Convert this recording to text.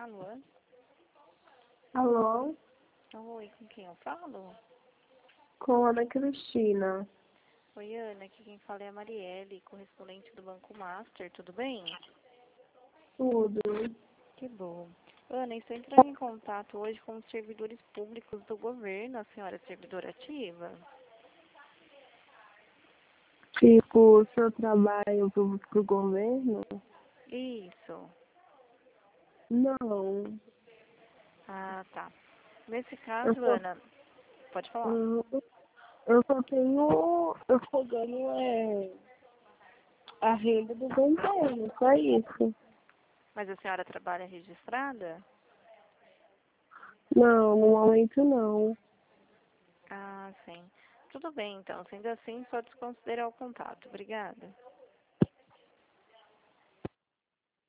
Alô? Alô, Oi, com quem eu falo? com a Ana Cristina. Oi, Ana, aqui quem fala é a Marielle, correspondente do Banco Master, tudo bem? Tudo. Que bom. Ana, estou entrando em contato hoje com os servidores públicos do governo, a senhora é servidora ativa? Tipo, o seu trabalho pro governo? Isso. Não. Ah, tá. Nesse Eu caso, só, Ana, pode falar. eu, eu só tenho. Eu só ganho a renda do governo, só isso. Mas a senhora trabalha registrada? Não, no momento não. Ah, sim. Tudo bem, então. Sendo assim, pode considerar o contato. Obrigada.